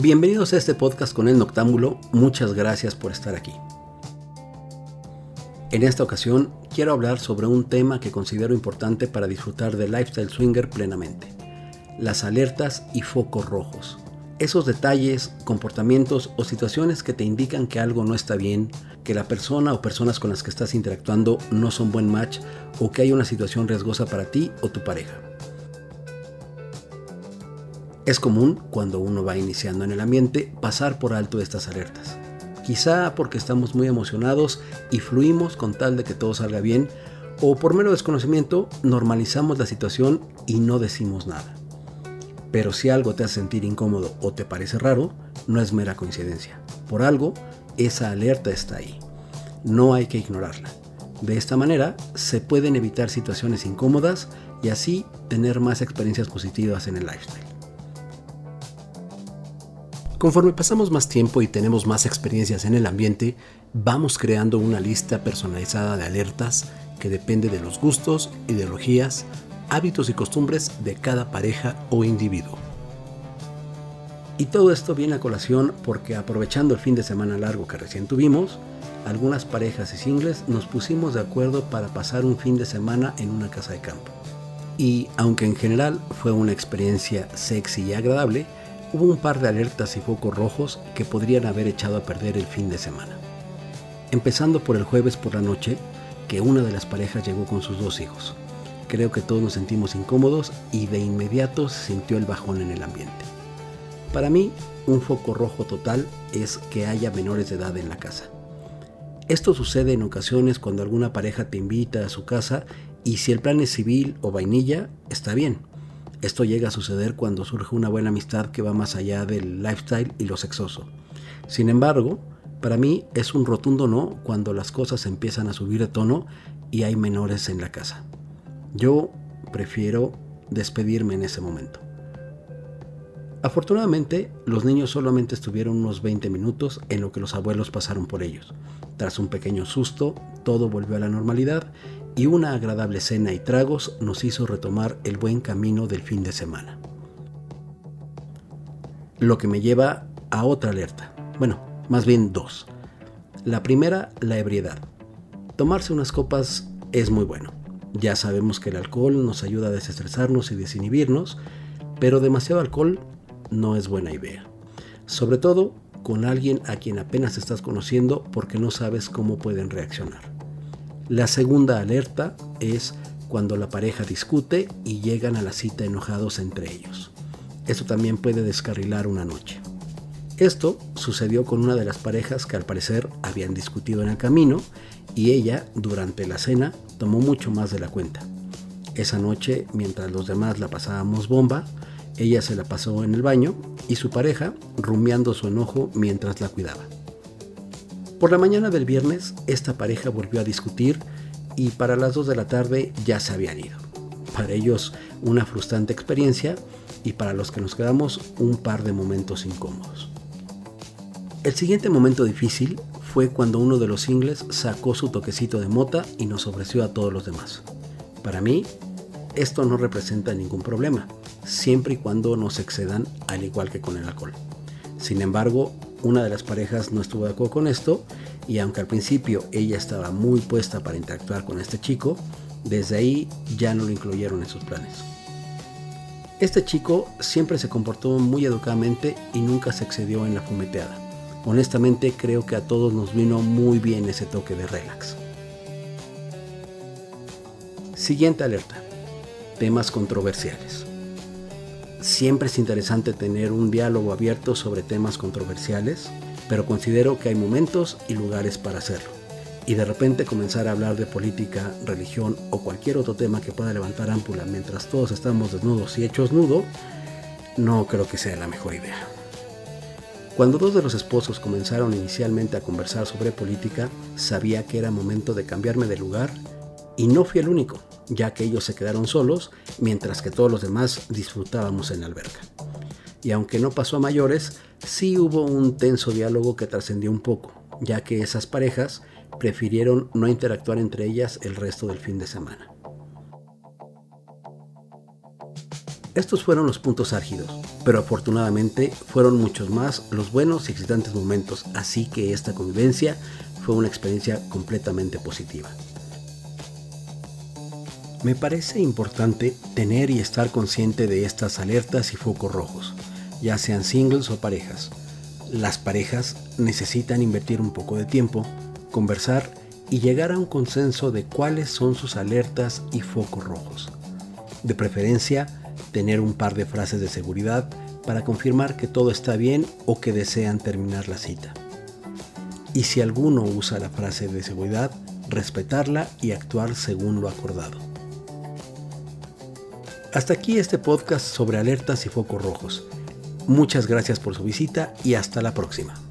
Bienvenidos a este podcast con el Noctámbulo, muchas gracias por estar aquí. En esta ocasión quiero hablar sobre un tema que considero importante para disfrutar del lifestyle swinger plenamente: las alertas y focos rojos. Esos detalles, comportamientos o situaciones que te indican que algo no está bien, que la persona o personas con las que estás interactuando no son buen match o que hay una situación riesgosa para ti o tu pareja. Es común, cuando uno va iniciando en el ambiente, pasar por alto estas alertas. Quizá porque estamos muy emocionados y fluimos con tal de que todo salga bien, o por mero desconocimiento normalizamos la situación y no decimos nada. Pero si algo te hace sentir incómodo o te parece raro, no es mera coincidencia. Por algo, esa alerta está ahí. No hay que ignorarla. De esta manera, se pueden evitar situaciones incómodas y así tener más experiencias positivas en el lifestyle. Conforme pasamos más tiempo y tenemos más experiencias en el ambiente, vamos creando una lista personalizada de alertas que depende de los gustos, ideologías, hábitos y costumbres de cada pareja o individuo. Y todo esto viene a colación porque, aprovechando el fin de semana largo que recién tuvimos, algunas parejas y singles nos pusimos de acuerdo para pasar un fin de semana en una casa de campo. Y aunque en general fue una experiencia sexy y agradable, hubo un par de alertas y focos rojos que podrían haber echado a perder el fin de semana. Empezando por el jueves por la noche, que una de las parejas llegó con sus 2 hijos. Creo que todos nos sentimos incómodos y de inmediato se sintió el bajón en el ambiente. Para mí, un foco rojo total es que haya menores de edad en la casa. Esto sucede en ocasiones cuando alguna pareja te invita a su casa y si el plan es civil o vainilla, está bien. Esto llega a suceder cuando surge una buena amistad que va más allá del lifestyle y lo sexoso. Sin embargo, para mí es un rotundo no cuando las cosas empiezan a subir de tono y hay menores en la casa. Yo prefiero despedirme en ese momento. Afortunadamente, los niños solamente estuvieron unos 20 minutos en lo que los abuelos pasaron por ellos. Tras un pequeño susto, todo volvió a la normalidad y una agradable cena y tragos nos hizo retomar el buen camino del fin de semana. Lo que me lleva a otra alerta. Bueno, más bien 2. La primera, la ebriedad. Tomarse unas copas es muy bueno. Ya sabemos que el alcohol nos ayuda a desestresarnos y desinhibirnos, pero demasiado alcohol no es buena idea. Sobre todo con alguien a quien apenas estás conociendo porque no sabes cómo pueden reaccionar. La segunda alerta es cuando la pareja discute y llegan a la cita enojados entre ellos. Esto también puede descarrilar una noche. Esto sucedió con una de las parejas que al parecer habían discutido en el camino y ella, durante la cena, tomó mucho más de la cuenta. Esa noche, mientras los demás la pasábamos bomba, ella se la pasó en el baño y su pareja rumiando su enojo mientras la cuidaba. Por la mañana del viernes, esta pareja volvió a discutir y para las 2 de la tarde ya se habían ido. Para ellos, una frustrante experiencia y para los que nos quedamos, un par de momentos incómodos. El siguiente momento difícil fue cuando uno de los singles sacó su toquecito de mota y nos ofreció a todos los demás. Para mí, esto no representa ningún problema, siempre y cuando no se excedan, al igual que con el alcohol. Sin embargo, una de las parejas no estuvo de acuerdo con esto y aunque al principio ella estaba muy puesta para interactuar con este chico, desde ahí ya no lo incluyeron en sus planes. Este chico siempre se comportó muy educadamente y nunca se excedió en la fumeteada. Honestamente, creo que a todos nos vino muy bien ese toque de relax. Siguiente alerta: temas controversiales. Siempre es interesante tener un diálogo abierto sobre temas controversiales, pero considero que hay momentos y lugares para hacerlo. Y de repente comenzar a hablar de política, religión o cualquier otro tema que pueda levantar ámpula mientras todos estamos desnudos y hechos nudo, no creo que sea la mejor idea. Cuando 2 de los esposos comenzaron inicialmente a conversar sobre política, sabía que era momento de cambiarme de lugar y no fui el único, ya que ellos se quedaron solos mientras que todos los demás disfrutábamos en la alberca. Y aunque no pasó a mayores, sí hubo un tenso diálogo que trascendió un poco, ya que esas parejas prefirieron no interactuar entre ellas el resto del fin de semana. Estos fueron los puntos álgidos, pero afortunadamente fueron muchos más los buenos y excitantes momentos, así que esta convivencia fue una experiencia completamente positiva. Me parece importante tener y estar consciente de estas alertas y focos rojos, ya sean singles o parejas. Las parejas necesitan invertir un poco de tiempo, conversar y llegar a un consenso de cuáles son sus alertas y focos rojos. De preferencia, tener un par de frases de seguridad para confirmar que todo está bien o que desean terminar la cita. Y si alguno usa la frase de seguridad, respetarla y actuar según lo acordado. Hasta aquí este podcast sobre alertas y focos rojos. Muchas gracias por su visita y hasta la próxima.